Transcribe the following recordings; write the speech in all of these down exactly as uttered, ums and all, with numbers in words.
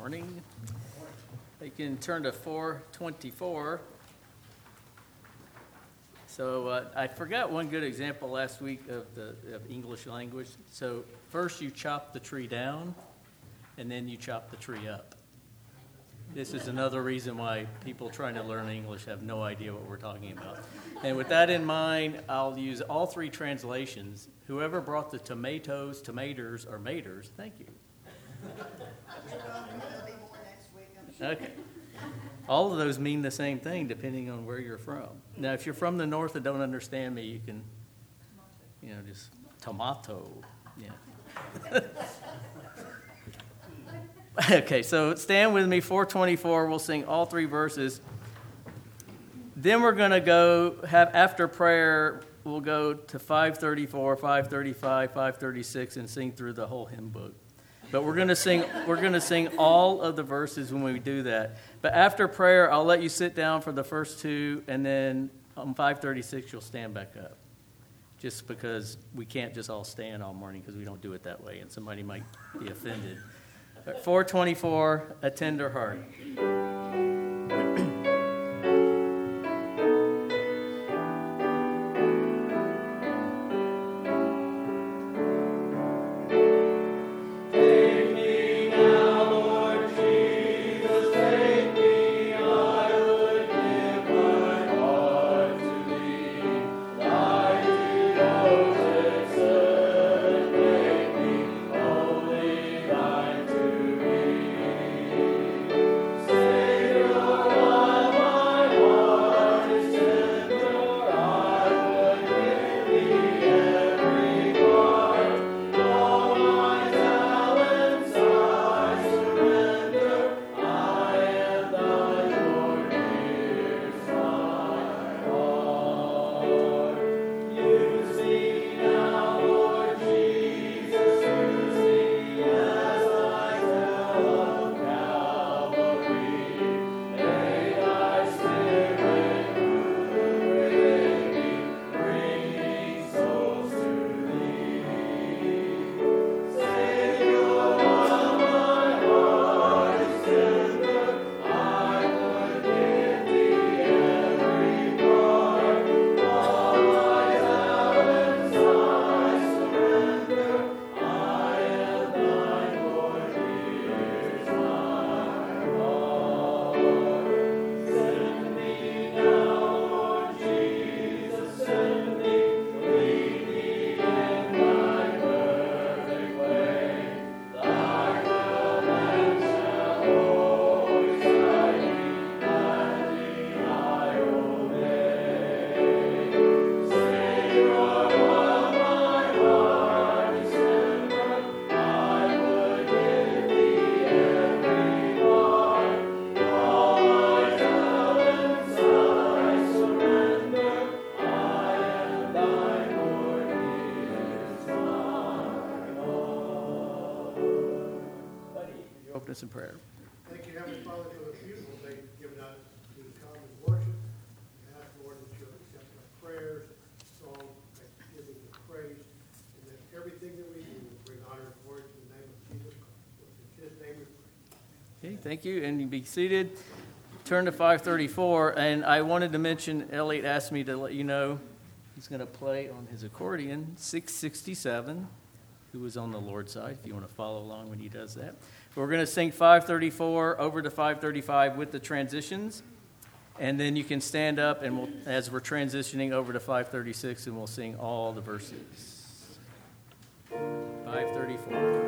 morning. You can turn to four twenty-four. So uh, I forgot one good example last week of the of English language. So first you chop the tree down, and then you chop the tree up. This is another reason why people trying to learn English have no idea what we're talking about. And with that in mind, I'll use all three translations. Whoever brought the tomatoes, tomatoes, or maters, thank you. Okay. All of those mean the same thing depending on where you're from. Now, if you're from the north and don't understand me, you can, you know, just tomato. Yeah. Okay, so stand with me, four twenty-four. We'll sing all three verses. Then we're going to go, have after prayer, we'll go to five thirty-four, five thirty-five, five thirty-six, and sing through the whole hymn book. But we're going to sing we're going to sing all of the verses when we do that. But after prayer, I'll let you sit down for the first two, and then on five thirty-six, you'll stand back up. Just because we can't just all stand all morning because we don't do it that way, and somebody might be offended. But four twenty-four, A Tender Heart. In prayer. Thank you, Heavenly Father, for the beautiful day you've given us to come and worship. We ask, Lord, that you'll accept our prayers, song, thanksgiving, and praise, and that everything that we do will bring honor and glory to the name of Jesus Christ. In his name we pray. Okay, thank you, and you be seated. Turn to five thirty-four, and I wanted to mention, Elliot asked me to let you know he's going to play on his accordion, six sixty-seven, who was on the Lord's side, if you want to follow along when he does that. We're going to sing five thirty-four over to five thirty-five with the transitions, and then you can stand up and we'll, as we're transitioning over to five thirty-six, and we'll sing all the verses. five thirty-four.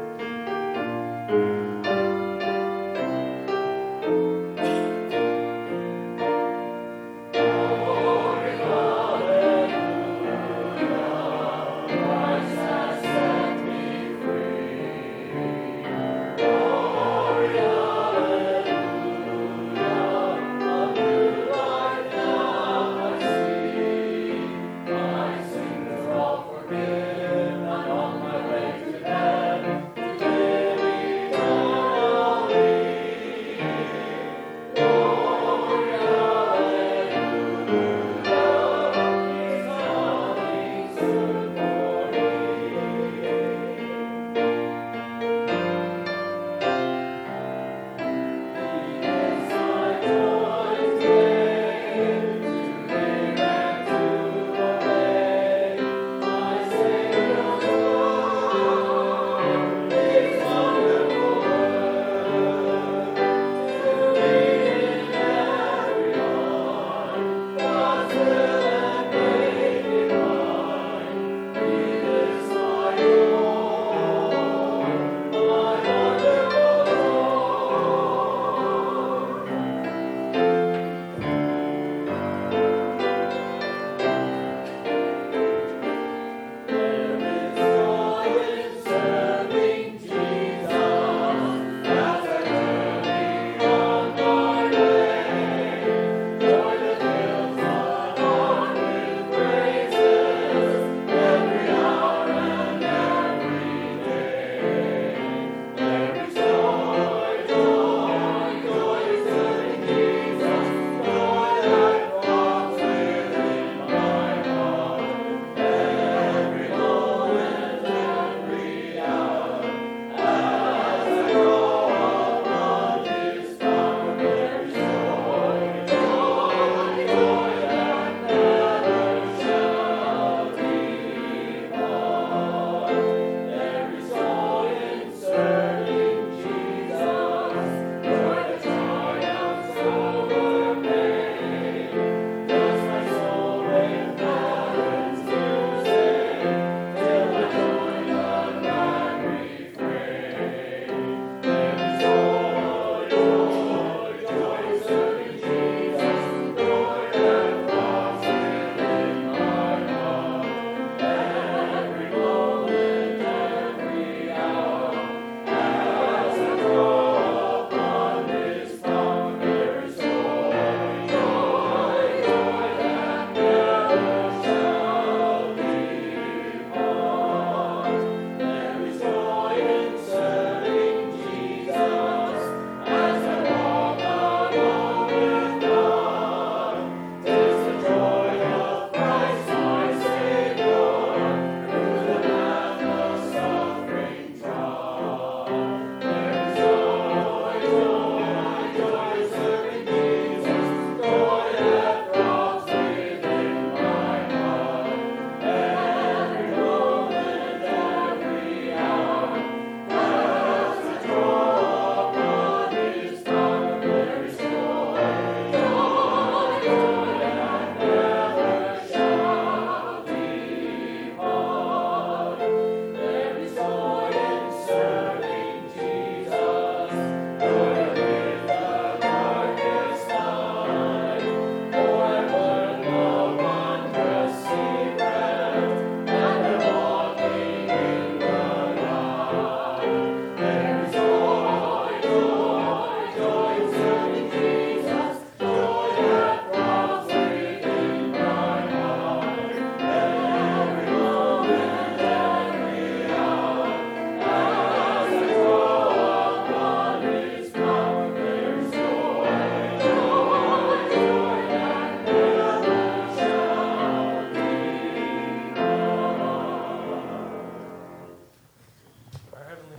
On my way to heaven.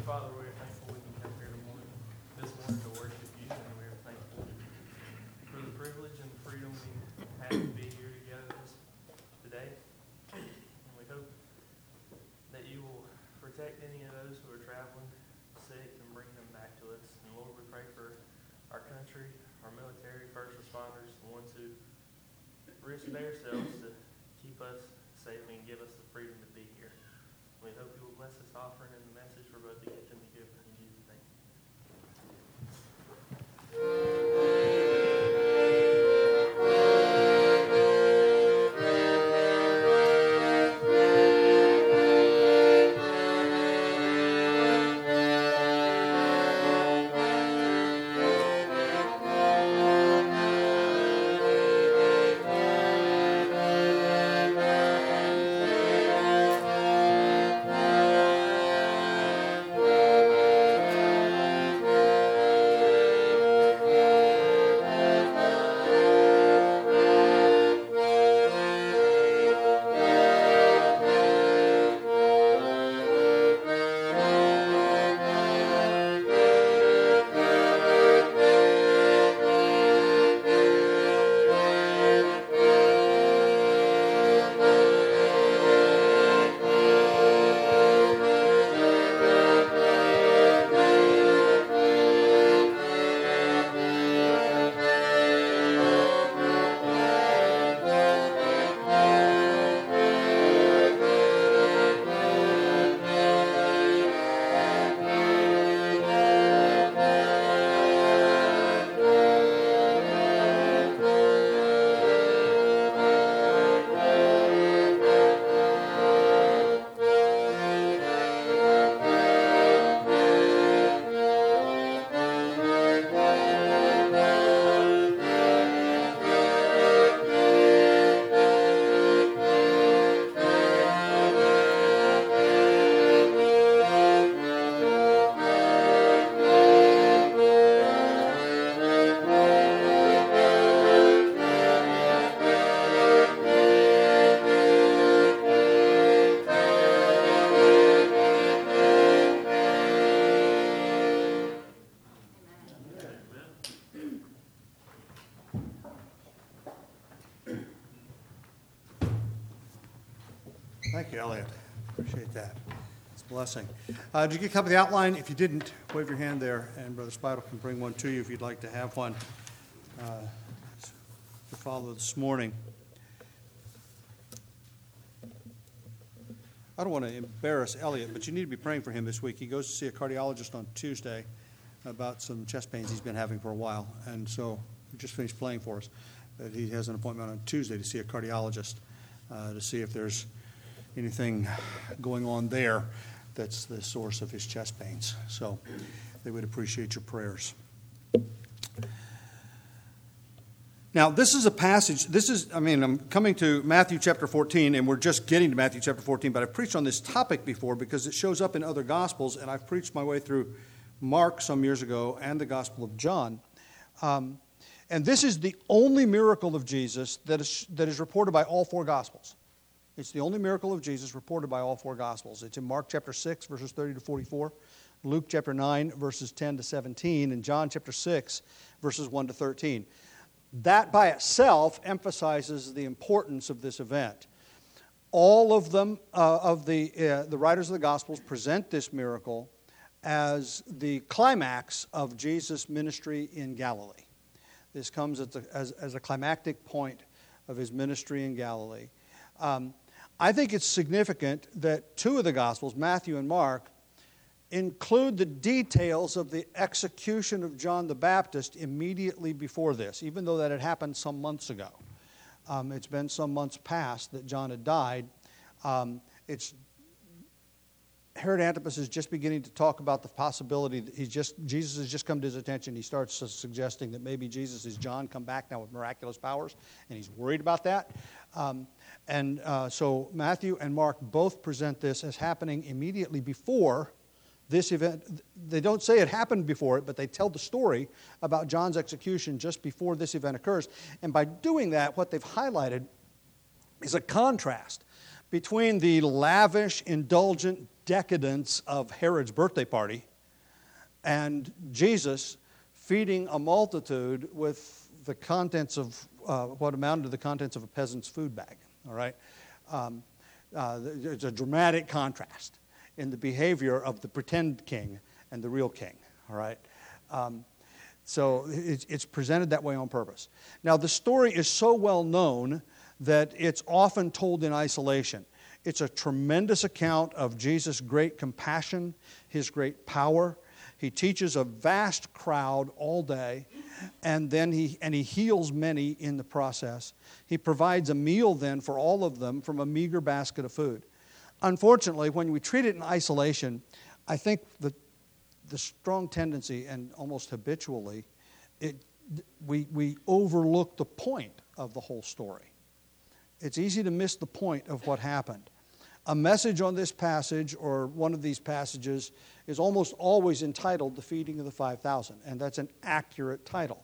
Father, we are thankful we can come here this morning, this morning to worship you, and we are thankful for the privilege and the freedom we have to be here together this, today. And we hope that you will protect any of those who are traveling sick and bring them back to us. And Lord, we pray for our country, our military, first responders, the ones who risk themselves to keep us safe and give us the freedom to be here. We hope you will bless this offering and the message for both the gift and the giver. In Jesus' name. Thank you, Elliot. Appreciate that. It's a blessing. Uh, did you get a copy of the outline? If you didn't, wave your hand there, and Brother Spidle can bring one to you if you'd like to have one uh, to follow this morning. I don't want to embarrass Elliot, but you need to be praying for him this week. He goes to see a cardiologist on Tuesday about some chest pains he's been having for a while, and so he just finished playing for us. But he has an appointment on Tuesday to see a cardiologist uh, to see if there's anything going on there that's the source of his chest pains. So they would appreciate your prayers. Now, this is a passage, this is, I mean, I'm coming to Matthew chapter fourteen, and we're just getting to Matthew chapter fourteen, but I've preached on this topic before because it shows up in other Gospels, and I've preached my way through Mark some years ago and the Gospel of John. Um, and this is the only miracle of Jesus that is, that is reported by all four Gospels. It's the only miracle of Jesus reported by all four Gospels. It's in Mark chapter six, verses thirty to forty-four, Luke chapter nine, verses ten to seventeen, and John chapter six, verses one to thirteen. That by itself emphasizes the importance of this event. All of them, uh, of the, uh, the writers of the Gospels, present this miracle as the climax of Jesus' ministry in Galilee. This comes at the, as, as a climactic point of his ministry in Galilee. Um, I think it's significant that two of the Gospels, Matthew and Mark, include the details of the execution of John the Baptist immediately before this, even though that had happened some months ago. Um, it's been some months past that John had died. Um, it's Herod Antipas is just beginning to talk about the possibility that he's just Jesus has just come to his attention. He starts suggesting that maybe Jesus is John come back now with miraculous powers, and he's worried about that. Um, and uh, so Matthew and Mark both present this as happening immediately before this event. They don't say it happened before it, but they tell the story about John's execution just before this event occurs. And by doing that, what they've highlighted is a contrast between the lavish, indulgent decadence of Herod's birthday party and Jesus feeding a multitude with the contents of uh, what amounted to the contents of a peasant's food bag. All right, um, uh, there's a dramatic contrast in the behavior of the pretend king and the real king. All right, um, so it's, it's presented that way on purpose. Now the story is so well known that it's often told in isolation. It's a tremendous account of Jesus' great compassion, his great power. He teaches a vast crowd all day, and then he and he heals many in the process. He provides a meal then for all of them from a meager basket of food. Unfortunately, when we treat it in isolation, I think the the strong tendency, and almost habitually, it we we overlook the point of the whole story. It's easy to miss the point of what happened. A message on this passage, or one of these passages, is almost always entitled The Feeding of the five thousand, and that's an accurate title.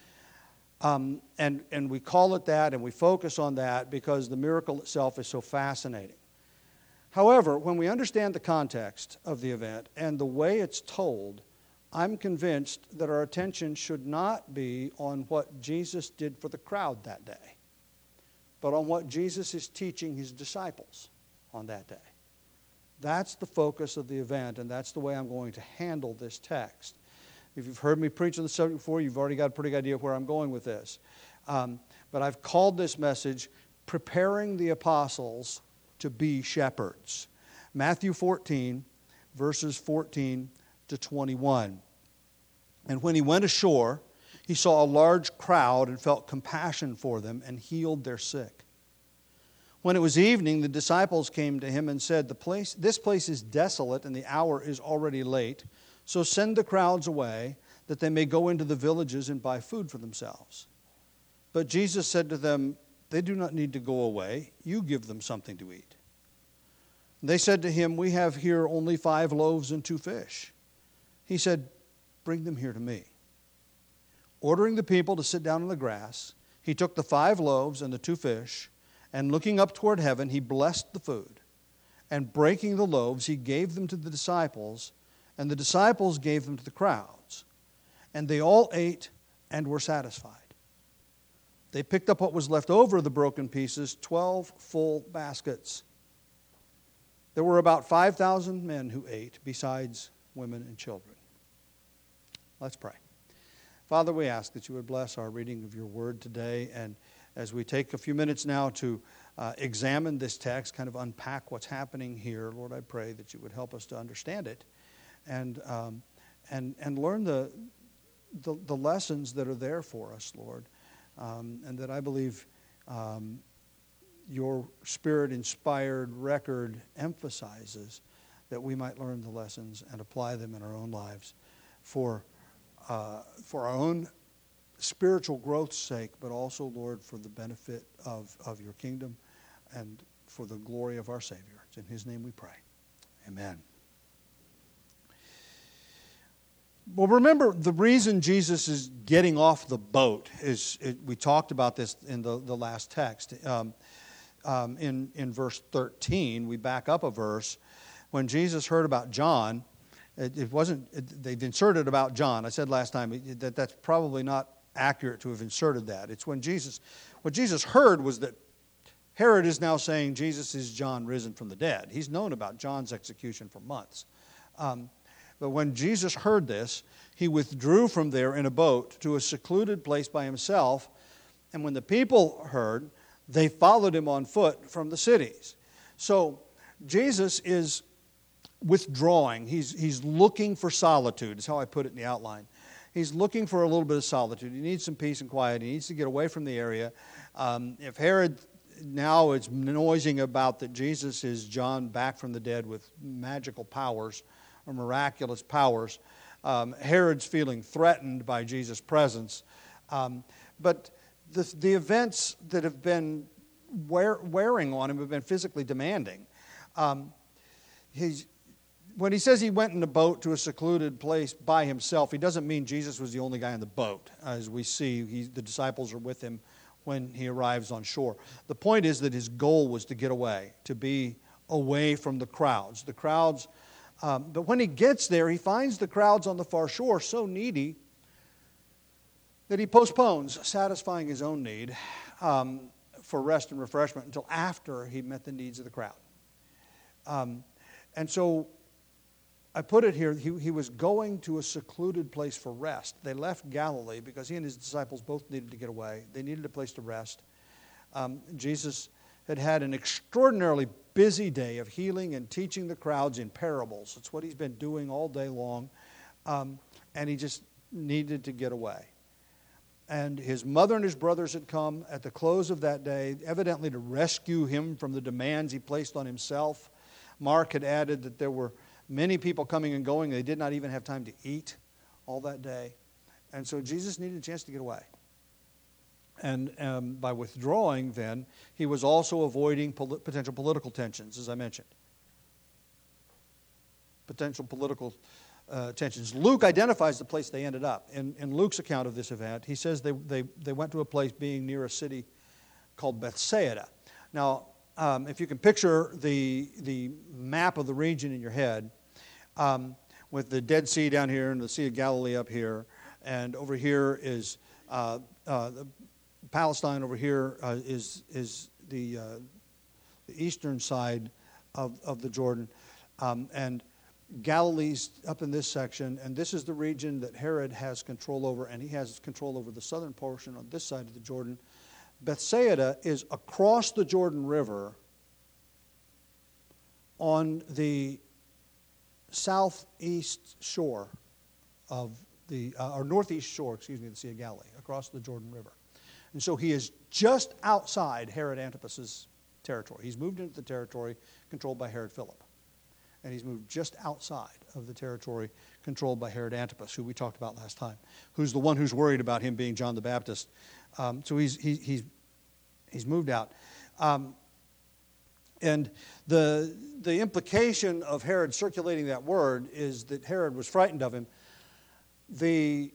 Um, and, and we call it that, and we focus on that because the miracle itself is so fascinating. However, when we understand the context of the event and the way it's told, I'm convinced that our attention should not be on what Jesus did for the crowd that day, but on what Jesus is teaching his disciples on that day. That's the focus of the event, and that's the way I'm going to handle this text. If you've heard me preach on the subject before, you've already got a pretty good idea of where I'm going with this. Um, but I've called this message, Preparing the Apostles to be Shepherds. Matthew fourteen, verses fourteen to twenty-one. And when he went ashore, he saw a large crowd and felt compassion for them and healed their sick. When it was evening, the disciples came to him and said, "The place, this place is desolate and the hour is already late. So send the crowds away that they may go into the villages and buy food for themselves." But Jesus said to them, "They do not need to go away. You give them something to eat." They said to him, "We have here only five loaves and two fish." He said, "Bring them here to me." Ordering the people to sit down on the grass, he took the five loaves and the two fish, and looking up toward heaven, he blessed the food. And breaking the loaves, he gave them to the disciples, and the disciples gave them to the crowds. And they all ate and were satisfied. They picked up what was left over of the broken pieces, twelve full baskets. There were about five thousand men who ate, besides women and children. Let's pray. Father, we ask that you would bless our reading of your word today, and as we take a few minutes now to uh, examine this text, kind of unpack what's happening here, Lord, I pray that you would help us to understand it and um, and and learn the, the the lessons that are there for us, Lord, um, and that I believe um, your Spirit-inspired record emphasizes that we might learn the lessons and apply them in our own lives for uh, for our own spiritual growth's sake, but also, Lord, for the benefit of, of your kingdom and for the glory of our Savior. It's in his name we pray. Amen. Well, remember, the reason Jesus is getting off the boat is, it, we talked about this in the, the last text. Um, um, in, in verse thirteen, we back up a verse. When Jesus heard about John, it, it wasn't, it, they've inserted about John. I said last time that that's probably not accurate to have inserted that. It's when Jesus, what Jesus heard was that Herod is now saying Jesus is John risen from the dead. He's known about John's execution for months. Um, but when Jesus heard this, he withdrew from there in a boat to a secluded place by himself. And when the people heard, they followed him on foot from the cities. So Jesus is withdrawing. He's, he's looking for solitude, is how I put it in the outline. He's looking for a little bit of solitude. He needs some peace and quiet. He needs to get away from the area. Um, if Herod now is noising about that Jesus is John back from the dead with magical powers or miraculous powers, um, Herod's feeling threatened by Jesus' presence. Um, but the, the events that have been wear, wearing on him have been physically demanding. Um, he's When he says he went in a boat to a secluded place by himself, he doesn't mean Jesus was the only guy in the boat. As we see, he, the disciples are with him when he arrives on shore. The point is that his goal was to get away, to be away from the crowds. The crowds, um, but when he gets there, he finds the crowds on the far shore so needy that he postpones satisfying his own need um, for rest and refreshment until after he met the needs of the crowd. Um, and so I put it here, he, he was going to a secluded place for rest. They left Galilee because he and his disciples both needed to get away. They needed a place to rest. Um, Jesus had had an extraordinarily busy day of healing and teaching the crowds in parables. It's what he's been doing all day long. Um, and he just needed to get away. And his mother and his brothers had come at the close of that day, evidently to rescue him from the demands he placed on himself. Mark had added that there were many people coming and going. They did not even have time to eat all that day. And so Jesus needed a chance to get away. And um, by withdrawing then, he was also avoiding pol- potential political tensions, as I mentioned. Potential political uh, tensions. Luke identifies the place they ended up. In, in Luke's account of this event, he says they, they, they went to a place being near a city called Bethsaida. Now, um, if you can picture the, the map of the region in your head, um, with the Dead Sea down here and the Sea of Galilee up here, and over here is uh, uh, the Palestine. Over here uh, is is the uh, the eastern side of of the Jordan, um, and Galilee's up in this section, and this is the region that Herod has control over, and he has control over the southern portion on this side of the Jordan. Bethsaida is across the Jordan River on the southeast shore of the, uh, or northeast shore, excuse me, the Sea of Galilee, across the Jordan River. And so he is just outside Herod Antipas's territory. He's moved into the territory controlled by Herod Philip. And he's moved just outside of the territory controlled by Herod Antipas, who we talked about last time, who's the one who's worried about him being John the Baptist. Um, so he's, he, he's, he's moved out. Um, and the, the implication of Herod circulating that word is that Herod was frightened of him. The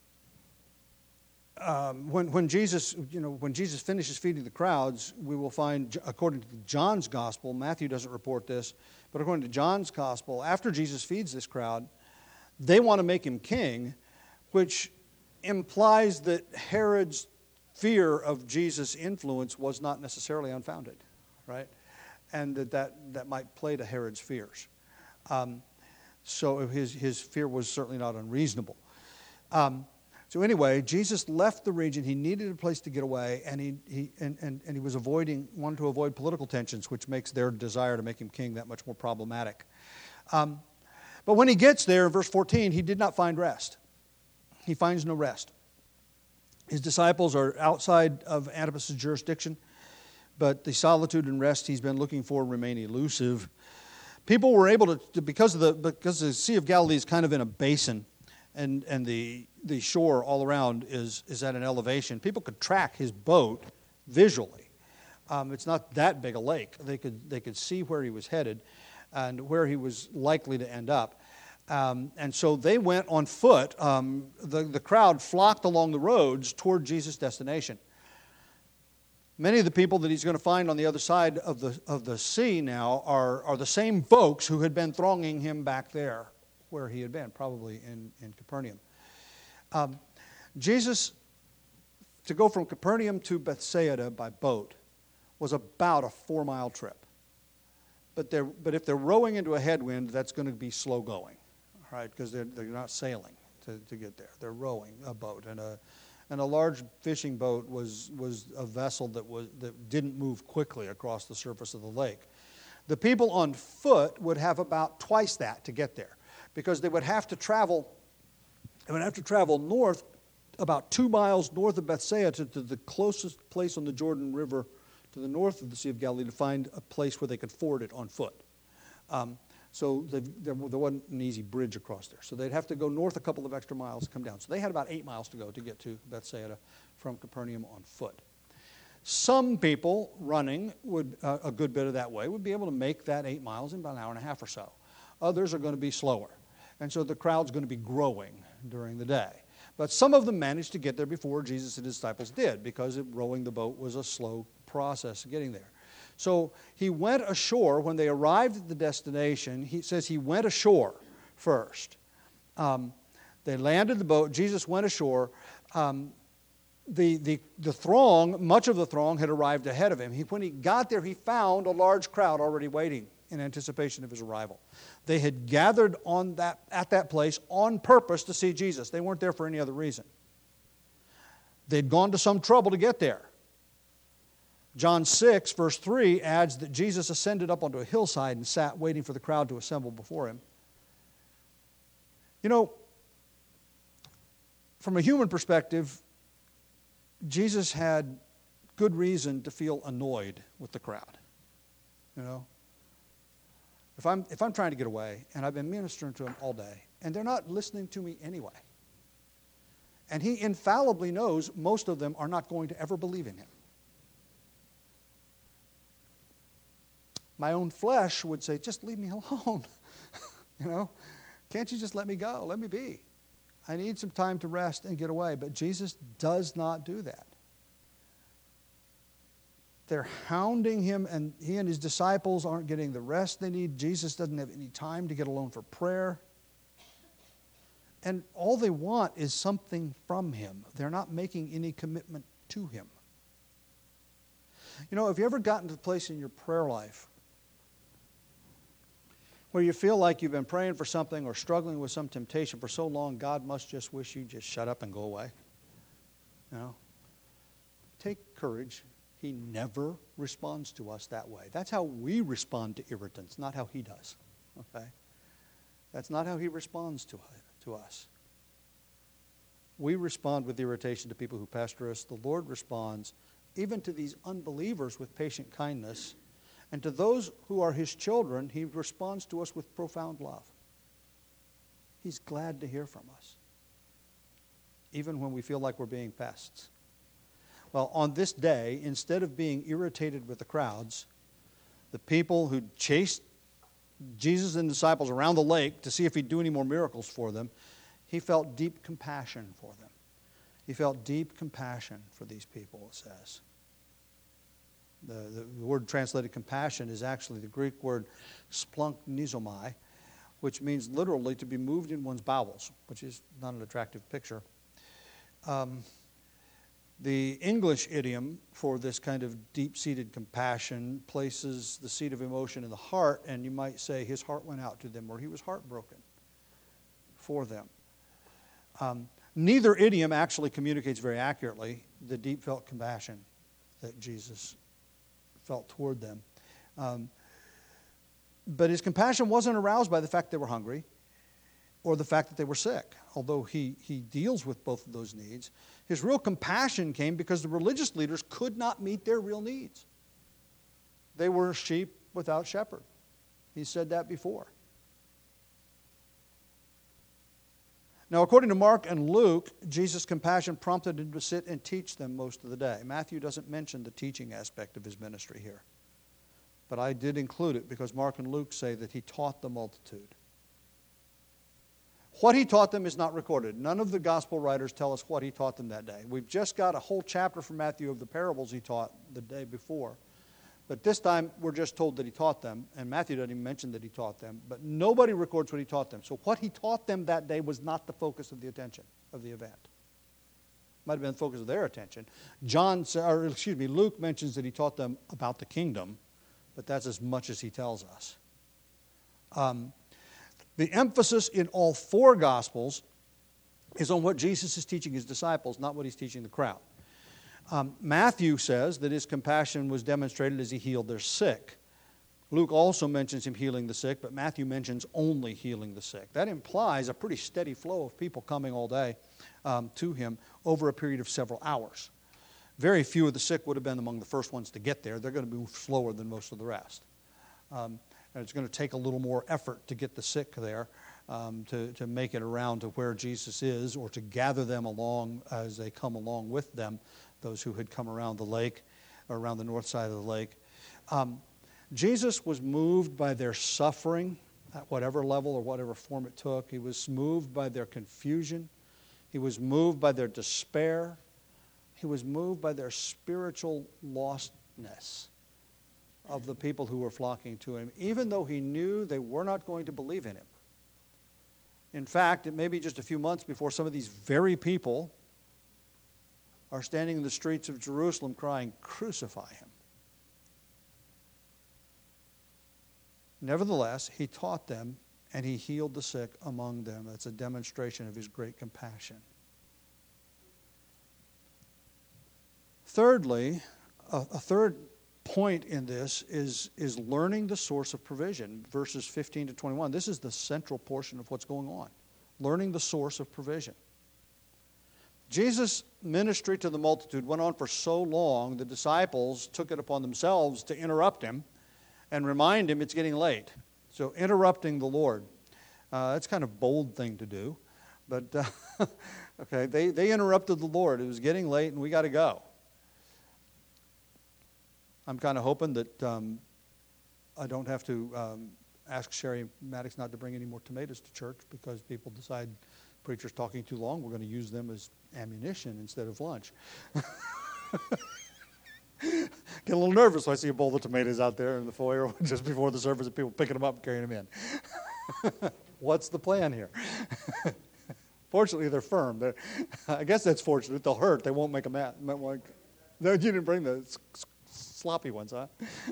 Um, when, when Jesus, you know, when Jesus finishes feeding the crowds, we will find, according to John's gospel, Matthew doesn't report this, but according to John's gospel, after Jesus feeds this crowd, they want to make him king, which implies that Herod's fear of Jesus' influence was not necessarily unfounded, right? And that that, that might play to Herod's fears. Um, so his, his fear was certainly not unreasonable. Um, So anyway, Jesus left the region. He needed a place to get away, and he, he and, and, and he was avoiding, wanted to avoid political tensions, which makes their desire to make him king that much more problematic. Um, but when he gets there, in verse fourteen, he did not find rest. He finds no rest. His disciples are outside of Antipas' jurisdiction, but the solitude and rest he's been looking for remain elusive. People were able to, to because of the because the Sea of Galilee is kind of in a basin, and and the the shore all around is is at an elevation. People could track his boat visually. Um, it's not that big a lake. They could they could see where he was headed, and where he was likely to end up. Um, and so they went on foot. Um, the the crowd flocked along the roads toward Jesus' destination. Many of the people that he's going to find on the other side of the of the sea now are are the same folks who had been thronging him back there, where he had been, probably in, in Capernaum. Um, Jesus, to go from Capernaum to Bethsaida by boat, was about a four-mile trip. But they're but if they're rowing into a headwind, that's going to be slow going, right? Because they're they're not sailing to, to get there. They're rowing a boat, and a and a large fishing boat was was a vessel that was that didn't move quickly across the surface of the lake. The people on foot would have about twice that to get there, because they would have to travel. They would have to travel north, about two miles north of Bethsaida, to, to the closest place on the Jordan River, to the north of the Sea of Galilee, to find a place where they could ford it on foot. Um, so the, there, there wasn't an easy bridge across there. So they'd have to go north a couple of extra miles to come down. So they had about eight miles to go to get to Bethsaida from Capernaum on foot. Some people running would uh, a good bit of that way would be able to make that eight miles in about an hour and a half or so. Others are going to be slower. And so the crowd's going to be growing during the day. But some of them managed to get there before Jesus and his disciples did, because it, rowing the boat was a slow process of getting there. So he went ashore. When they arrived at the destination, he says he went ashore first. Um, they landed the boat. Jesus went ashore. Um, the, the, the throng, much of the throng had arrived ahead of him. He, when he got there, he found a large crowd already waiting in anticipation of his arrival. They had gathered on that, at that place on purpose to see Jesus. They weren't there for any other reason. They'd gone to some trouble to get there. John six, verse three adds that Jesus ascended up onto a hillside and sat waiting for the crowd to assemble before him. You know, from a human perspective, Jesus had good reason to feel annoyed with the crowd. You know? If I'm, if I'm trying to get away, and I've been ministering to them all day, and they're not listening to me anyway, and he infallibly knows most of them are not going to ever believe in him. My own flesh would say, just leave me alone. You know, can't you just let me go? Let me be. I need some time to rest and get away. But Jesus does not do that. They're hounding him, and he and his disciples aren't getting the rest they need. Jesus doesn't have any time to get alone for prayer. And all they want is something from him. They're not making any commitment to him. You know, have you ever gotten to the place in your prayer life where you feel like you've been praying for something or struggling with some temptation for so long, God must just wish you just shut up and go away? You know? Take courage. He never responds to us that way. That's how we respond to irritants, not how he does. Okay? That's not how he responds to, to us. We respond with irritation to people who pester us. The Lord responds even to these unbelievers with patient kindness. And to those who are his children, he responds to us with profound love. He's glad to hear from us, even when we feel like we're being pests. Well, on this day, instead of being irritated with the crowds, the people who chased Jesus and the disciples around the lake to see if he'd do any more miracles for them, he felt deep compassion for them. He felt deep compassion for these people, it says. The, the word translated compassion is actually the Greek word splanchnizomai, which means literally to be moved in one's bowels, which is not an attractive picture. Um, The English idiom for this kind of deep-seated compassion places the seat of emotion in the heart, and you might say his heart went out to them, or he was heartbroken for them. Um, neither idiom actually communicates very accurately the deep felt compassion that Jesus felt toward them. Um, but his compassion wasn't aroused by the fact they were hungry or the fact that they were sick, although he, he deals with both of those needs. His real compassion came because the religious leaders could not meet their real needs. They were sheep without shepherd. He said that before. Now, according to Mark and Luke, Jesus' compassion prompted him to sit and teach them most of the day. Matthew doesn't mention the teaching aspect of his ministry here. But I did include it because Mark and Luke say that he taught the multitude. What he taught them is not recorded. None of the gospel writers tell us what he taught them that day. We've just got a whole chapter from Matthew of the parables he taught the day before. But this time, we're just told that he taught them, and Matthew doesn't even mention that he taught them, but nobody records what he taught them. So what he taught them that day was not the focus of the attention of the event. Might have been the focus of their attention. John, or excuse me, Luke mentions that he taught them about the kingdom, but that's as much as he tells us. Um, the emphasis in all four Gospels is on what Jesus is teaching his disciples, not what he's teaching the crowd. Um, Matthew says that his compassion was demonstrated as he healed their sick. Luke also mentions him healing the sick, but Matthew mentions only healing the sick. That implies a pretty steady flow of people coming all day um, to him over a period of several hours. Very few of the sick would have been among the first ones to get there. They're going to move slower than most of the rest. Um, and it's going to take a little more effort to get the sick there, um, to, to make it around to where Jesus is, or to gather them along as they come along with them, those who had come around the lake, or around the north side of the lake. Um, Jesus was moved by their suffering at whatever level or whatever form it took. He was moved by their confusion. He was moved by their despair. He was moved by their spiritual lostness of the people who were flocking to him, even though he knew they were not going to believe in him. In fact, it may be just a few months before some of these very people are standing in the streets of Jerusalem crying, "Crucify him." Nevertheless, he taught them and he healed the sick among them. That's a demonstration of his great compassion. Thirdly, a, a third point in this is, is learning the source of provision, verses fifteen to twenty-one. This is the central portion of what's going on, learning the source of provision. Jesus' ministry to the multitude went on for so long, the disciples took it upon themselves to interrupt him and remind him it's getting late. So interrupting the Lord, uh, that's kind of a bold thing to do. But, uh, okay, they, they interrupted the Lord. It was getting late and we got to go. I'm kind of hoping that um, I don't have to um, ask Sherry Maddox not to bring any more tomatoes to church because people decide preacher's talking too long. We're going to use them as ammunition instead of lunch. Get a little nervous when I see a bowl of tomatoes out there in the foyer just before the service and people picking them up and carrying them in. What's the plan here? Fortunately, they're firm. They're, I guess that's fortunate. They'll hurt. They won't make a mat. No, you didn't bring the sloppy ones, huh?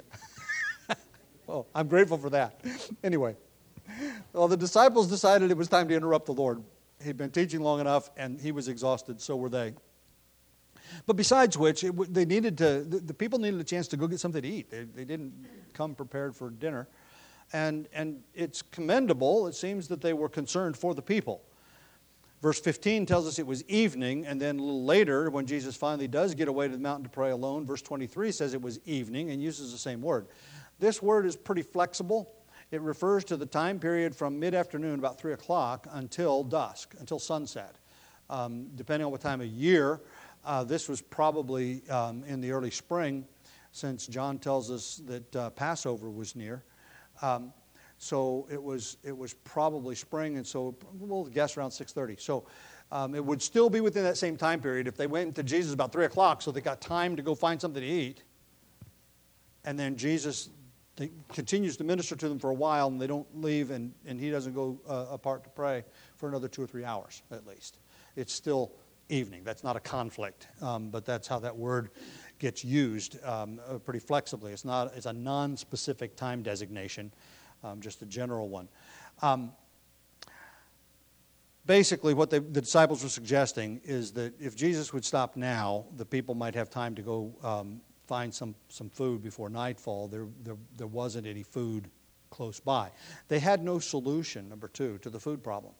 Well, I'm grateful for that. Anyway, well, the disciples decided it was time to interrupt the Lord. He'd been teaching long enough, and he was exhausted, so were they. But besides which, it, they needed to. The, the people needed a chance to go get something to eat. They, they didn't come prepared for dinner, and and it's commendable. It seems that they were concerned for the people. Verse fifteen tells us it was evening, and then a little later, when Jesus finally does get away to the mountain to pray alone, verse twenty-three says it was evening and uses the same word. This word is pretty flexible. It refers to the time period from mid-afternoon, about three o'clock, until dusk, until sunset. Um, depending on what time of year, uh, this was probably um, in the early spring, since John tells us that uh, Passover was near. Um, so it was it was probably spring, and so we'll guess around six thirty. So um, it would still be within that same time period if they went to Jesus about three o'clock, so they got time to go find something to eat. And then Jesus He continues to minister to them for a while, and they don't leave, and, and he doesn't go uh, apart to pray for another two or three hours at least. It's still evening. That's not a conflict, um, but that's how that word gets used um, uh, pretty flexibly. It's not. It's a non-specific time designation, um, just a general one. Um, basically, what they, the disciples were suggesting is that if Jesus would stop now, the people might have time to go um, find some, some food before nightfall. There, there, there wasn't any food close by. They had no solution, number two, to the food problem.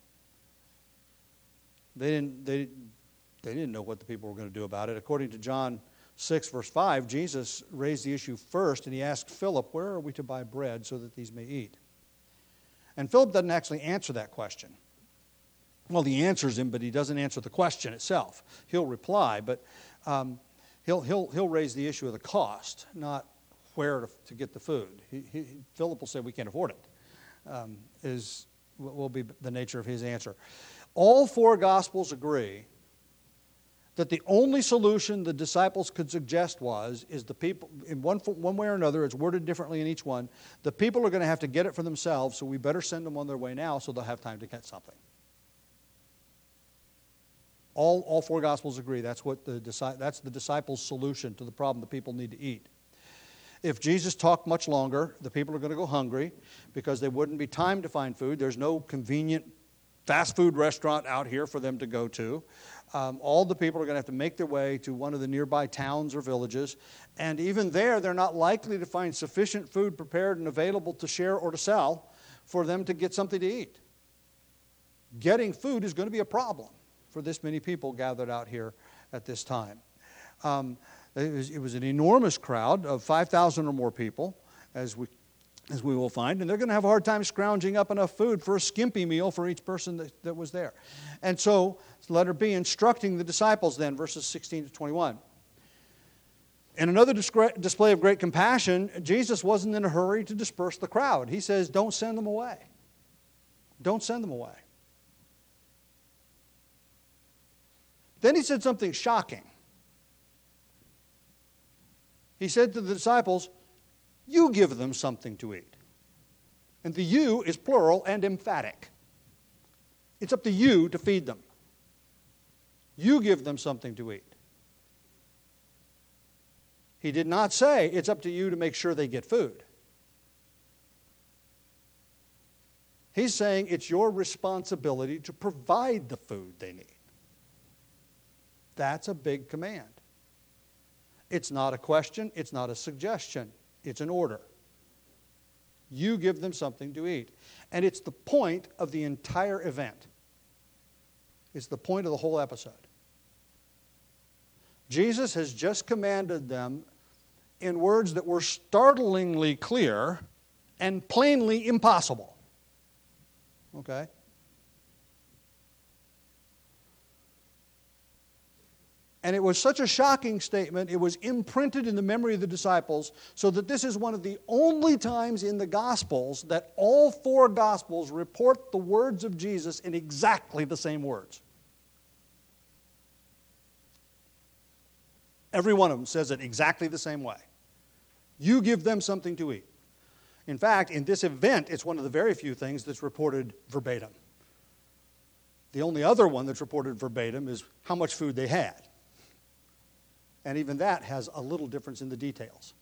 They didn't, they, they didn't know what the people were going to do about it. According to John six, verse five, Jesus raised the issue first, and he asked Philip, where are we to buy bread so that these may eat? And Philip doesn't actually answer that question. Well, he answers him, but he doesn't answer the question itself. He'll reply, but um, He'll, he'll, he'll raise the issue of the cost, not where to, to get the food. He, he, Philip will say, we can't afford it, um, is, will be the nature of his answer. All four Gospels agree that the only solution the disciples could suggest was, is the people, in one, one way or another, it's worded differently in each one, the people are going to have to get it for themselves, so we better send them on their way now so they'll have time to get something. All, all four Gospels agree that's what the that's the disciples' solution to the problem the people need to eat. If Jesus talked much longer, the people are going to go hungry because there wouldn't be time to find food. There's no convenient fast food restaurant out here for them to go to. Um, all the people are going to have to make their way to one of the nearby towns or villages. And even there, they're not likely to find sufficient food prepared and available to share or to sell for them to get something to eat. Getting food is going to be a problem for this many people gathered out here at this time. Um, it, was, it was an enormous crowd of five thousand or more people, as we as we will find, and they're going to have a hard time scrounging up enough food for a skimpy meal for each person that, that was there. And so, letter B, instructing the disciples then, verses sixteen to twenty-one. In another display of great compassion, Jesus wasn't in a hurry to disperse the crowd. He says, don't send them away. Don't send them away. Then he said something shocking. He said to the disciples, you give them something to eat. And the you is plural and emphatic. It's up to you to feed them. You give them something to eat. He did not say it's up to you to make sure they get food. He's saying it's your responsibility to provide the food they need. That's a big command. It's not a question, it's not a suggestion, it's an order. You give them something to eat. And it's the point of the entire event. It's the point of the whole episode. Jesus has just commanded them in words that were startlingly clear and plainly impossible. Okay? And it was such a shocking statement, it was imprinted in the memory of the disciples, so that this is one of the only times in the Gospels that all four Gospels report the words of Jesus in exactly the same words. Every one of them says it exactly the same way. You give them something to eat. In fact, in this event, it's one of the very few things that's reported verbatim. The only other one that's reported verbatim is how much food they had. And even that has a little difference in the details.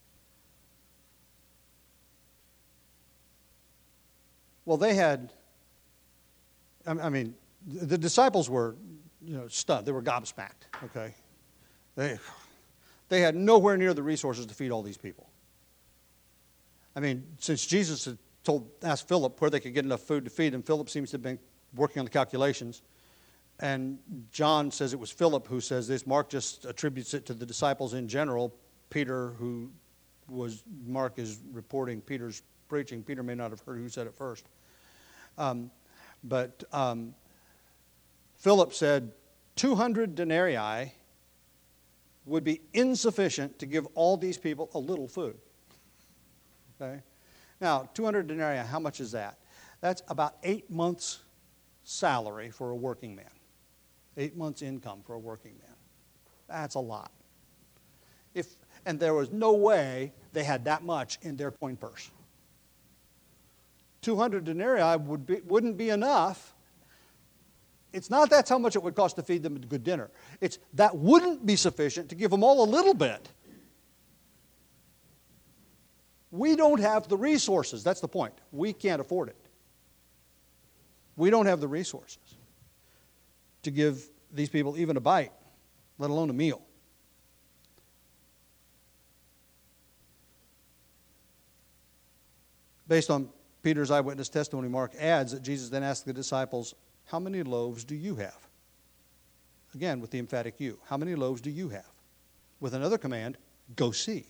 Well, they had, I mean, the disciples were, you know, stunned. They were gobsmacked, okay? They, they had nowhere near the resources to feed all these people. I mean, since Jesus had told, asked Philip where they could get enough food to feed them, Philip seems to have been working on the calculations. And John says it was Philip who says this. Mark just attributes it to the disciples in general. Peter, who was, Mark is reporting Peter's preaching. Peter may not have heard who said it first. Um, but um, Philip said two hundred denarii would be insufficient to give all these people a little food. Okay? Now, two hundred denarii, how much is that? That's about eight months' salary for a working man. Eight months' income for a working man. That's a lot. If, and there was no way they had that much in their coin purse. two hundred denarii would be, wouldn't be enough. It's not that's how much it would cost to feed them a good dinner. It's that wouldn't be sufficient to give them all a little bit. We don't have the resources. That's the point. We can't afford it. We don't have the resources to give these people even a bite, let alone a meal. Based on Peter's eyewitness testimony, Mark adds that Jesus then asked the disciples, how many loaves do you have? Again, with the emphatic you. How many loaves do you have? With another command, go see.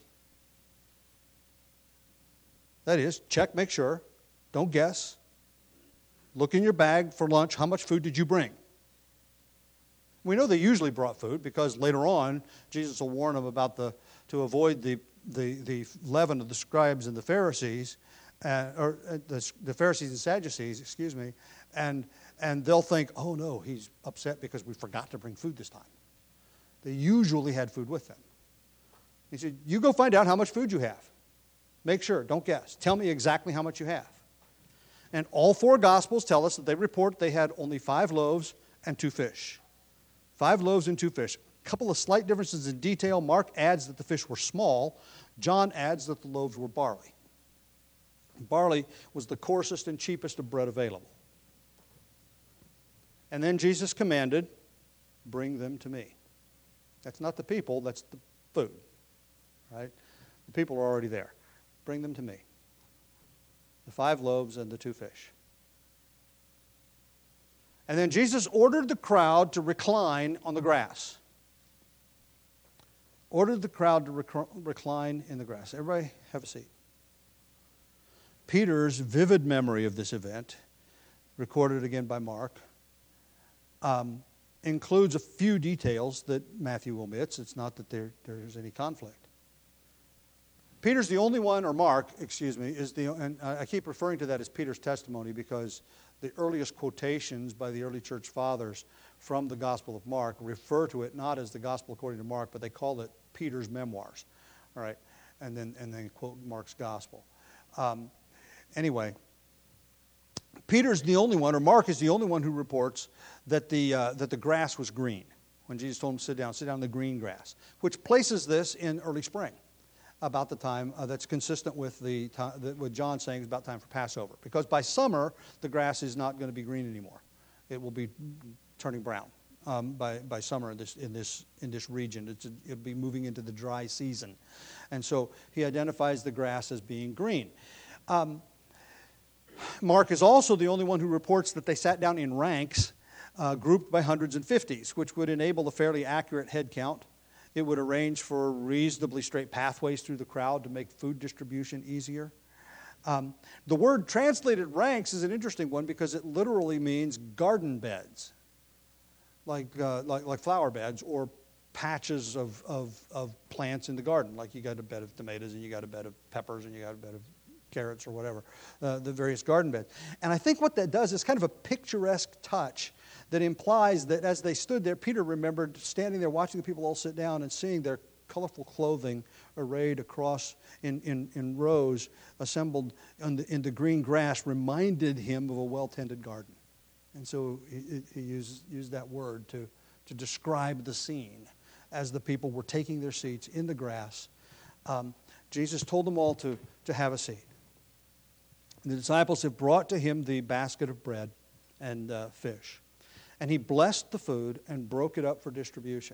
That is, check, make sure, don't guess. Look in your bag for lunch. How much food did you bring? We know they usually brought food because later on, Jesus will warn them about the, to avoid the, the, the leaven of the scribes and the Pharisees, uh, or uh, the, the Pharisees and Sadducees, excuse me, and, and they'll think, oh no, he's upset because we forgot to bring food this time. They usually had food with them. He said, you go find out how much food you have. Make sure, don't guess. Tell me exactly how much you have. And all four Gospels tell us that they report they had only five loaves and two fish. Five loaves and two fish. A couple of slight differences in detail. Mark adds that the fish were small. John adds that the loaves were barley. Barley was the coarsest and cheapest of bread available. And then Jesus commanded, bring them to me. That's not the people, that's the food. Right? The people are already there. Bring them to me. The five loaves and the two fish. And then Jesus ordered the crowd to recline on the grass. Ordered the crowd to rec- recline in the grass. Everybody have a seat. Peter's vivid memory of this event, recorded again by Mark, um, includes a few details that Matthew omits. It's not that there, there's any conflict. Peter's the only one, or Mark, excuse me, is the, and I keep referring to that as Peter's testimony because the earliest quotations by the early church fathers from the Gospel of Mark refer to it not as the Gospel according to Mark, but they call it Peter's Memoirs. All right, and then and then quote Mark's Gospel. Um, anyway, Peter's the only one, or Mark is the only one who reports that the uh, that the grass was green when Jesus told him to sit down, sit down in the green grass, which places this in early spring, about the time uh, that's consistent with the, time, the with John saying it's about time for Passover, because by summer the grass is not going to be green anymore; it will be turning brown um, by by summer in this in this in this region. It's, it'll be moving into the dry season, and so he identifies the grass as being green. Um, Mark is also the only one who reports that they sat down in ranks, uh, grouped by hundreds and fifties, which would enable a fairly accurate head count. It would arrange for reasonably straight pathways through the crowd to make food distribution easier. Um, the word translated ranks is an interesting one because it literally means garden beds, like uh, like, like flower beds or patches of, of, of plants in the garden. Like you got a bed of tomatoes and you got a bed of peppers and you got a bed of carrots or whatever, uh, the various garden beds. And I think what that does is kind of a picturesque touch that implies that as they stood there, Peter remembered standing there watching the people all sit down and seeing their colorful clothing arrayed across in, in, in rows assembled in the, in the green grass reminded him of a well-tended garden. And so he, he used, used that word to, to describe the scene as the people were taking their seats in the grass. Um, Jesus told them all to, to have a seat. The disciples have brought to him the basket of bread and uh, fish. And he blessed the food and broke it up for distribution.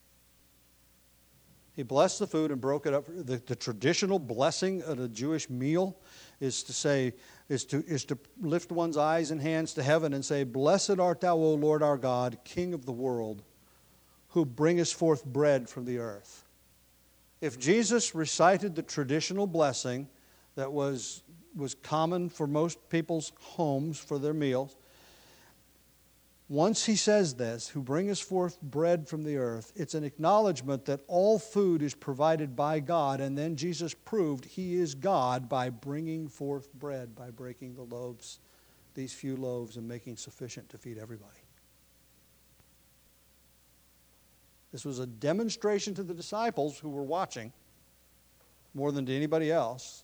He blessed the food and broke it up. The, the traditional blessing at a Jewish meal is to say, is to, is to lift one's eyes and hands to heaven and say, "Blessed art thou, O Lord our God, King of the world, who bringest forth bread from the earth." If Jesus recited the traditional blessing that was was common for most people's homes for their meals, once he says this, "who bringeth forth bread from the earth," it's an acknowledgement that all food is provided by God, and then Jesus proved he is God by bringing forth bread, by breaking the loaves, these few loaves, and making sufficient to feed everybody. This was a demonstration to the disciples who were watching more than to anybody else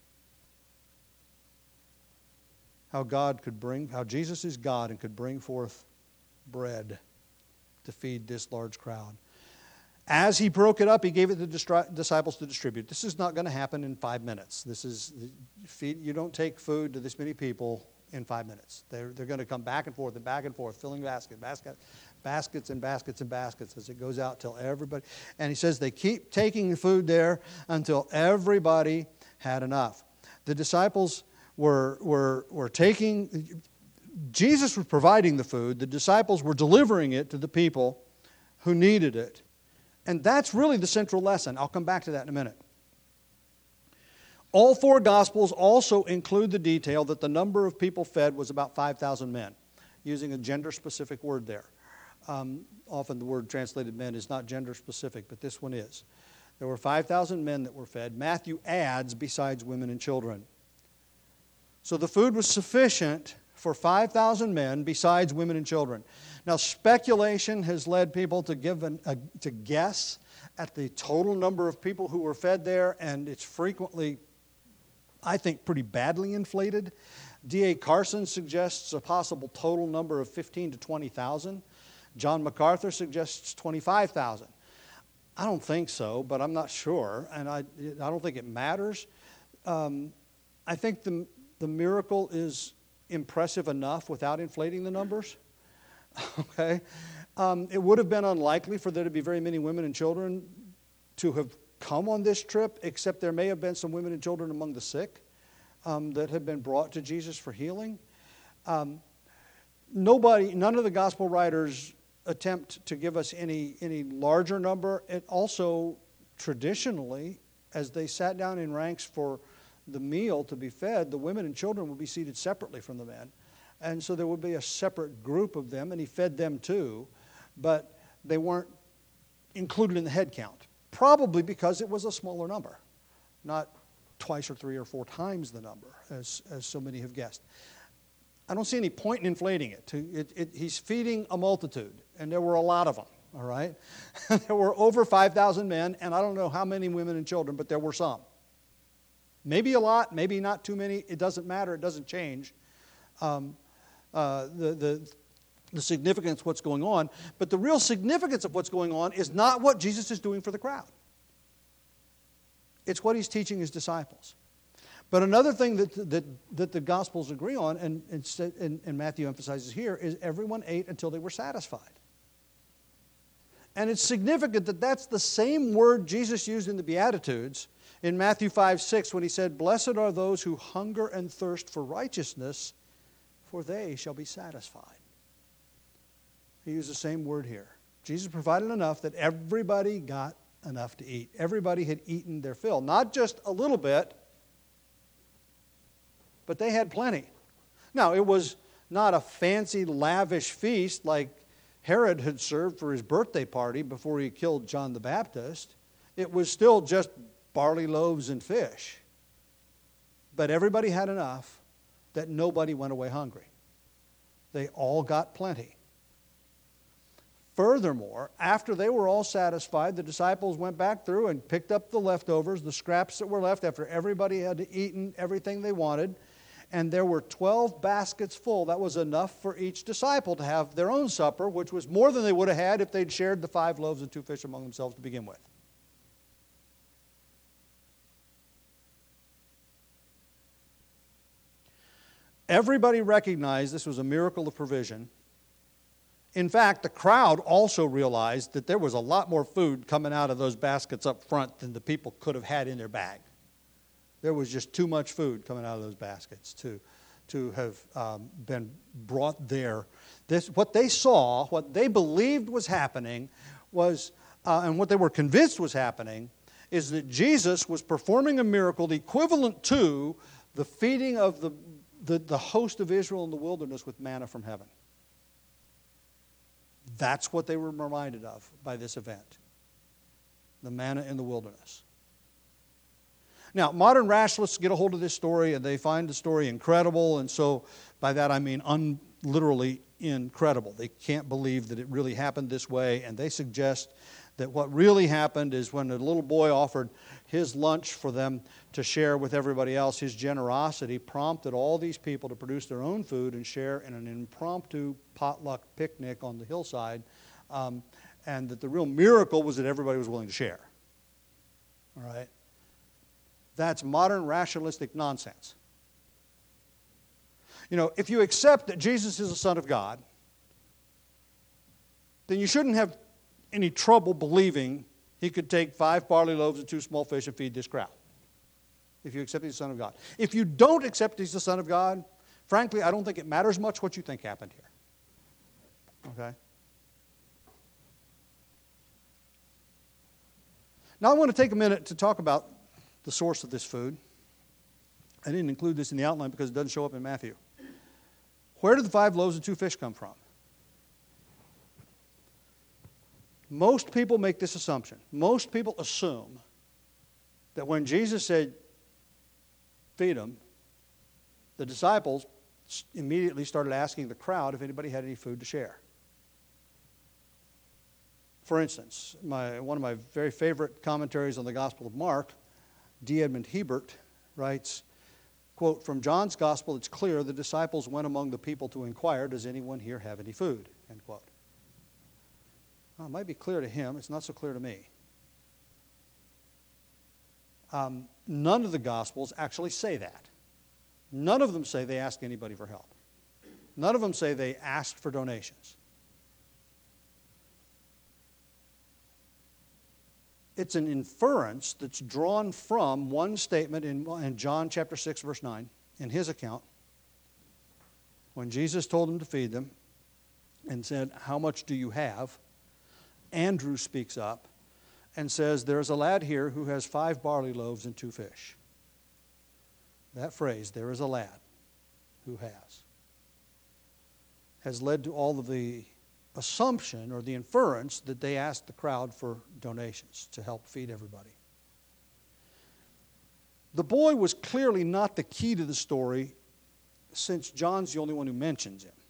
how God could bring, how Jesus is God and could bring forth bread to feed this large crowd. As he broke it up, he gave it to the disciples to distribute. This is not going to happen in five minutes. This is feed. You don't take food to this many people in five minutes. They're they're going to come back and forth and back and forth, filling basket, basket, baskets and baskets and baskets as it goes out till everybody. And he says they keep taking the food there until everybody had enough. The disciples were were were taking. Jesus was providing the food. The disciples were delivering it to the people who needed it. And that's really the central lesson. I'll come back to that in a minute. All four Gospels also include the detail that the number of people fed was about five thousand men, using a gender-specific word there. Um, often the word translated men is not gender-specific, but this one is. There were five thousand men that were fed. Matthew adds, besides women and children. So the food was sufficient for five thousand men besides women and children. Now, speculation has led people to give an, a, to guess at the total number of people who were fed there, and it's frequently, I think, pretty badly inflated. D A Carson suggests a possible total number of fifteen to twenty thousand. John MacArthur suggests twenty-five thousand. I don't think so, but I'm not sure, and I, I don't think it matters. Um, I think the, the miracle is impressive enough without inflating the numbers. Okay? Um, it would have been unlikely for there to be very many women and children to have come on this trip, except there may have been some women and children among the sick um, that had been brought to Jesus for healing. Um, nobody, none of the gospel writers attempt to give us any, any larger number. It also, traditionally, as they sat down in ranks for the meal to be fed, the women and children would be seated separately from the men. And so there would be a separate group of them, and he fed them too, but they weren't included in the head count, probably because it was a smaller number, not twice or three or four times the number, as, as so many have guessed. I don't see any point in inflating it. it, it he's feeding a multitude, and there were a lot of them, all right? There were over five thousand men, and I don't know how many women and children, but there were some. Maybe a lot, maybe not too many. It doesn't matter. It doesn't change um, uh, the, the, the significance of what's going on. But the real significance of what's going on is not what Jesus is doing for the crowd. It's what he's teaching his disciples. But another thing that, that, that the Gospels agree on, and, and, and Matthew emphasizes here, is everyone ate until they were satisfied. And it's significant that that's the same word Jesus used in the Beatitudes in Matthew five six when he said, "Blessed are those who hunger and thirst for righteousness, for they shall be satisfied." He used the same word here. Jesus provided enough that everybody got enough to eat. Everybody had eaten their fill. Not just a little bit, but they had plenty. Now, it was not a fancy, lavish feast like Herod had served for his birthday party before he killed John the Baptist. It was still just barley loaves and fish. But everybody had enough that nobody went away hungry. They all got plenty. Furthermore, after they were all satisfied, the disciples went back through and picked up the leftovers, the scraps that were left after everybody had eaten everything they wanted. And there were twelve baskets full. That was enough for each disciple to have their own supper, which was more than they would have had if they'd shared the five loaves and two fish among themselves to begin with. Everybody recognized this was a miracle of provision. In fact, the crowd also realized that there was a lot more food coming out of those baskets up front than the people could have had in their bag. There was just too much food coming out of those baskets to, to have um, been brought there. This, what they saw, what they believed was happening, was, uh, and what they were convinced was happening, is that Jesus was performing a miracle equivalent to the feeding of the, the, the host of Israel in the wilderness with manna from heaven. That's what they were reminded of by this event. The manna in the wilderness. Now, modern rationalists get a hold of this story and they find the story incredible, and so by that I mean un, literally incredible. They can't believe that it really happened this way, and they suggest that what really happened is when a little boy offered his lunch for them to share with everybody else, his generosity prompted all these people to produce their own food and share in an impromptu potluck picnic on the hillside, um, and that the real miracle was that everybody was willing to share. All right? That's modern rationalistic nonsense. You know, if you accept that Jesus is the Son of God, then you shouldn't have any trouble believing he could take five barley loaves and two small fish and feed this crowd. If you accept he's the Son of God. If you don't accept he's the Son of God, frankly, I don't think it matters much what you think happened here. Okay? Now I want to take a minute to talk about the source of this food. I didn't include this in the outline because it doesn't show up in Matthew. Where did the five loaves and two fish come from? Most people make this assumption. Most people assume that when Jesus said, feed them, the disciples immediately started asking the crowd if anybody had any food to share. For instance, my, one of my very favorite commentaries on the Gospel of Mark, D. Edmund Hebert, writes, quote, "From John's Gospel, it's clear the disciples went among the people to inquire, does anyone here have any food?" End quote. Well, it might be clear to him. It's not so clear to me. Um, none of the Gospels actually say that. None of them say they asked anybody for help. None of them say they asked for donations. It's an inference that's drawn from one statement in, in John chapter six, verse nine, in his account, when Jesus told them to feed them and said, "How much do you have?" Andrew speaks up and says, "There's a lad here who has five barley loaves and two fish." That phrase, "there is a lad who has," has led to all of the assumption or the inference that they asked the crowd for donations to help feed everybody. The boy was clearly not the key to the story since John's the only one who mentions him.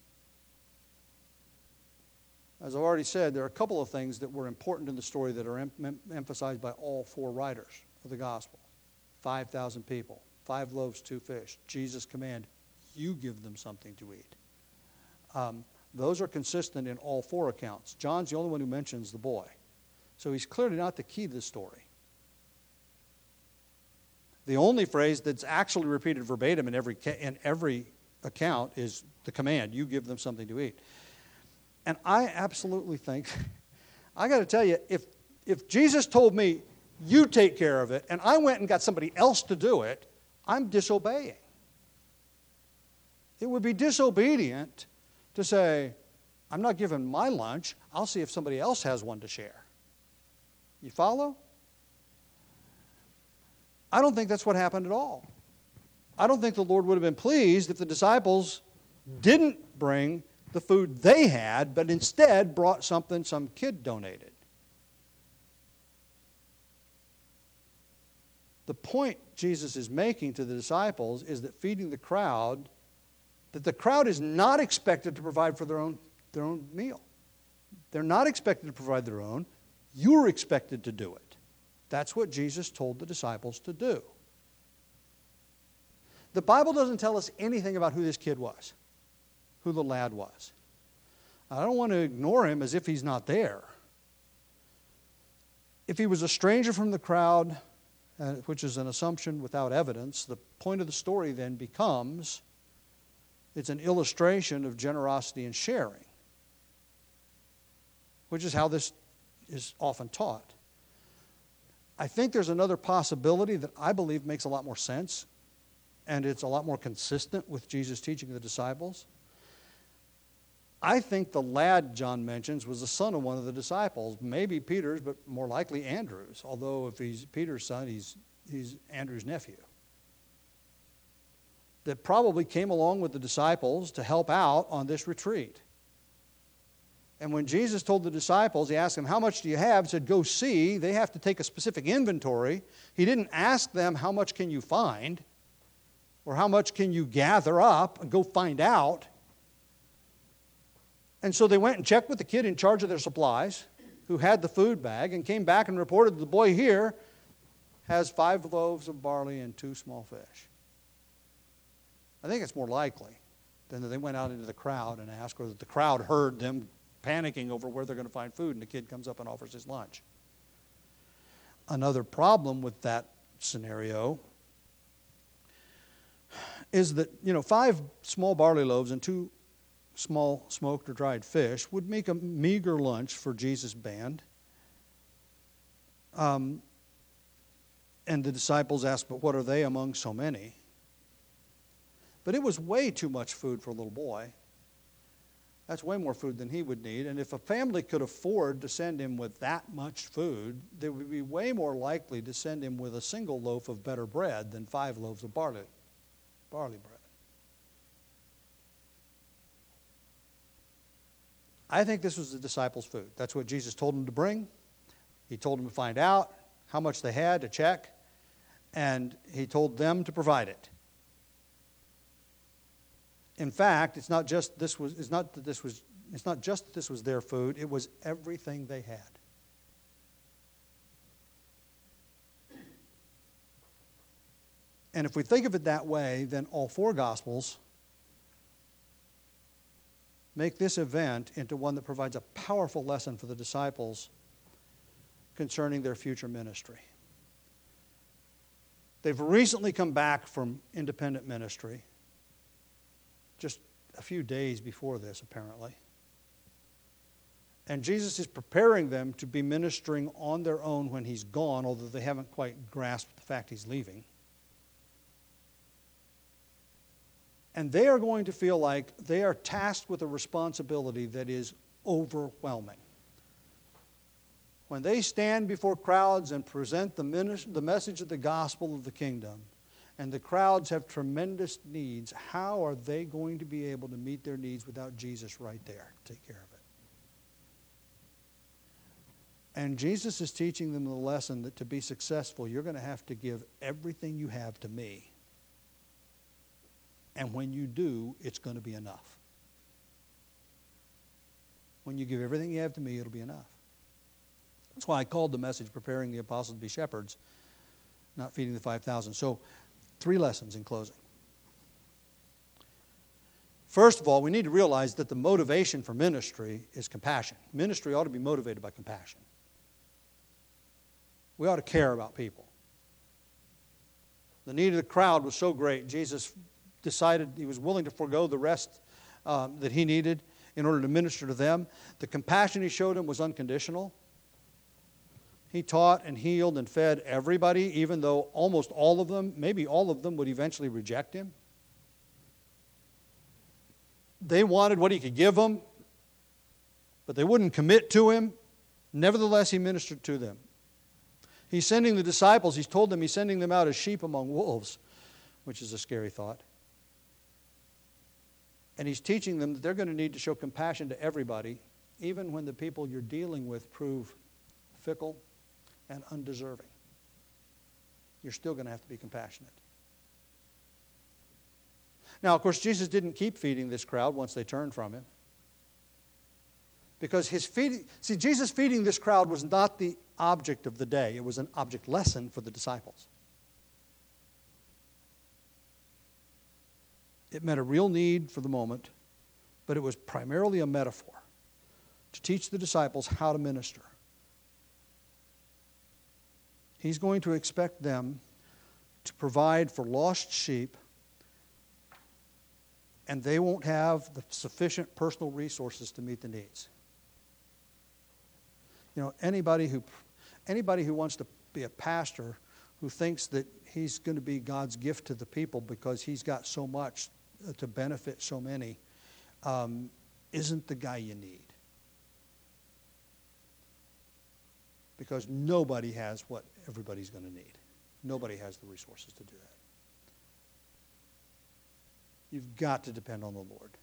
As I've already said, there are a couple of things that were important in the story that are em- em- emphasized by all four writers of the gospel. five thousand people, five loaves, two fish. Jesus' command, you give them something to eat. Um, those are consistent in all four accounts. John's the only one who mentions the boy. So he's clearly not the key to the story. The only phrase that's actually repeated verbatim in every in every account is the command, you give them something to eat. And I absolutely think, I got to tell you, if if Jesus told me, you take care of it, and I went and got somebody else to do it, I'm disobeying. It would be disobedient to say, I'm not giving my lunch, I'll see if somebody else has one to share. You follow? I don't think that's what happened at all. I don't think the Lord would have been pleased if the disciples didn't bring the food they had, but instead brought something some kid donated. The point Jesus is making to the disciples is that feeding the crowd, that the crowd is not expected to provide for their own, their own meal. They're not expected to provide their own. You're expected to do it. That's what Jesus told the disciples to do. The Bible doesn't tell us anything about who this kid was, who the lad was. I don't want to ignore him as if he's not there. If he was a stranger from the crowd, uh, which is an assumption without evidence, the point of the story then becomes it's an illustration of generosity and sharing, which is how this is often taught. I think there's another possibility that I believe makes a lot more sense, and it's a lot more consistent with Jesus teaching the disciples. I think the lad John mentions was the son of one of the disciples, maybe Peter's, but more likely Andrew's, although if he's Peter's son, he's, he's Andrew's nephew. That probably came along with the disciples to help out on this retreat. And when Jesus told the disciples, he asked them, how much do you have? He said, go see. They have to take a specific inventory. He didn't ask them, how much can you find? Or how much can you gather up and go find out? And so they went and checked with the kid in charge of their supplies, who had the food bag, and came back and reported, the boy here has five loaves of barley and two small fish. I think it's more likely than that they went out into the crowd and asked, or that the crowd heard them panicking over where they're going to find food, and the kid comes up and offers his lunch. Another problem with that scenario is that, you know, five small barley loaves and two small smoked or dried fish would make a meager lunch for Jesus' band. Um, and the disciples asked, but what are they among so many? But it was way too much food for a little boy. That's way more food than he would need. And if a family could afford to send him with that much food, they would be way more likely to send him with a single loaf of better bread than five loaves of barley, barley bread. I think this was the disciples' food. That's what Jesus told them to bring. He told them to find out how much they had to check, and he told them to provide it. In fact, it's not just this was it's not that this was it's not just that this was their food, it was everything they had. And if we think of it that way, then all four Gospels make this event into one that provides a powerful lesson for the disciples concerning their future ministry. They've recently come back from independent ministry, just a few days before this, apparently. And Jesus is preparing them to be ministering on their own when he's gone, although they haven't quite grasped the fact he's leaving. And they are going to feel like they are tasked with a responsibility that is overwhelming. When they stand before crowds and present the, ministry, the message of the gospel of the kingdom, and the crowds have tremendous needs, how are they going to be able to meet their needs without Jesus right there to take care of it? And Jesus is teaching them the lesson that to be successful, you're going to have to give everything you have to me. And when you do, it's going to be enough. When you give everything you have to me, it'll be enough. That's why I called the message, Preparing the Apostles to be Shepherds, not feeding the five thousand. So, three lessons in closing. First of all, we need to realize that the motivation for ministry is compassion. Ministry ought to be motivated by compassion. We ought to care about people. The need of the crowd was so great, Jesus decided he was willing to forego the rest um, that he needed in order to minister to them. The compassion he showed them was unconditional. He taught and healed and fed everybody, even though almost all of them, maybe all of them, would eventually reject him. They wanted what he could give them, but they wouldn't commit to him. Nevertheless, he ministered to them. He's sending the disciples, he's told them he's sending them out as sheep among wolves, which is a scary thought. And he's teaching them that they're going to need to show compassion to everybody, even when the people you're dealing with prove fickle and undeserving. You're still going to have to be compassionate. Now, of course, Jesus didn't keep feeding this crowd once they turned from him. Because his feeding, see, Jesus feeding this crowd was not the object of the day. It was an object lesson for the disciples. It met a real need for the moment, but it was primarily a metaphor to teach the disciples how to minister. He's going to expect them to provide for lost sheep, and they won't have the sufficient personal resources to meet the needs. You know, anybody who anybody who wants to be a pastor who thinks that he's going to be God's gift to the people because he's got so much to benefit so many um, isn't the guy you need. Because nobody has what everybody's going to need. Nobody has the resources to do that. You've got to depend on the Lord.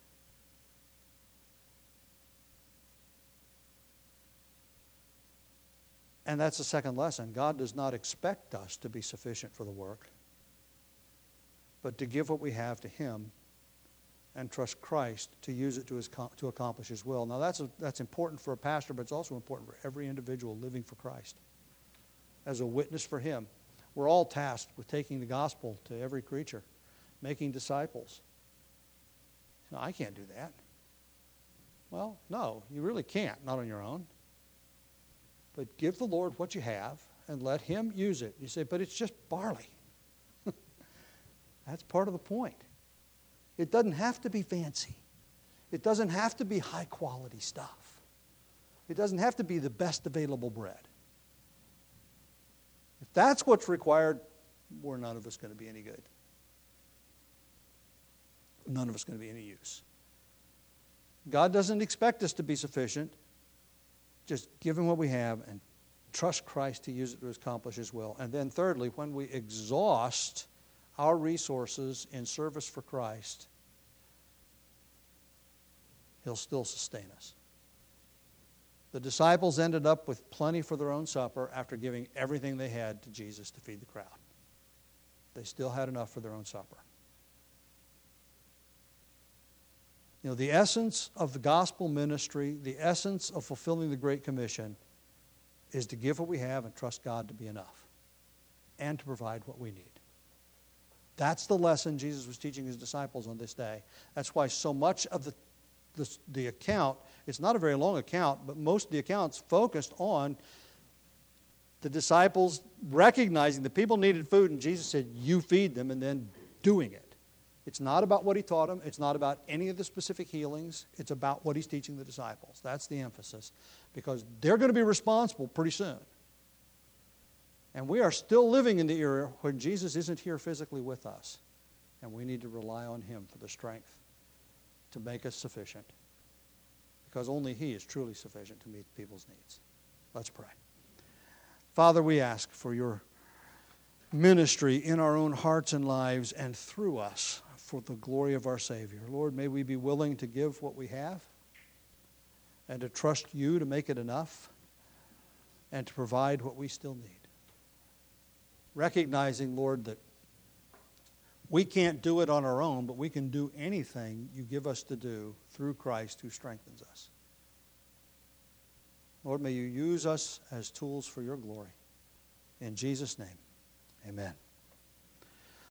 And that's the second lesson. God does not expect us to be sufficient for the work, but to give what we have to him and trust Christ to use it to, his, to accomplish his will. Now that's, a, that's important for a pastor, but it's also important for every individual living for Christ. As a witness for him, we're all tasked with taking the gospel to every creature, making disciples. No, I can't do that. Well, no, you really can't, not on your own. But give the Lord what you have and let him use it. You say, but it's just barley. That's part of the point. It doesn't have to be fancy. It doesn't have to be high quality stuff. It doesn't have to be the best available bread. If that's what's required, we're none of us going to be any good. None of us going to be any use. God doesn't expect us to be sufficient. Just give him what we have and trust Christ to use it to accomplish his will. And then thirdly, when we exhaust our resources in service for Christ, he'll still sustain us. The disciples ended up with plenty for their own supper after giving everything they had to Jesus to feed the crowd. They still had enough for their own supper. You know, the essence of the gospel ministry, the essence of fulfilling the Great Commission is to give what we have and trust God to be enough and to provide what we need. That's the lesson Jesus was teaching his disciples on this day. That's why so much of the, the, the account, it's not a very long account, but most of the accounts focused on the disciples recognizing the people needed food, and Jesus said, you feed them, and then doing it. It's not about what he taught them. It's not about any of the specific healings. It's about what he's teaching the disciples. That's the emphasis, because they're going to be responsible pretty soon. And we are still living in the era when Jesus isn't here physically with us. And we need to rely on him for the strength to make us sufficient, because only he is truly sufficient to meet people's needs. Let's pray. Father, we ask for your ministry in our own hearts and lives and through us for the glory of our Savior. Lord, may we be willing to give what we have and to trust you to make it enough and to provide what we still need. Recognizing, Lord, that We can't do it on our own, but we can do anything you give us to do through Christ who strengthens us. Lord, may you use us as tools for your glory. In Jesus' name, amen.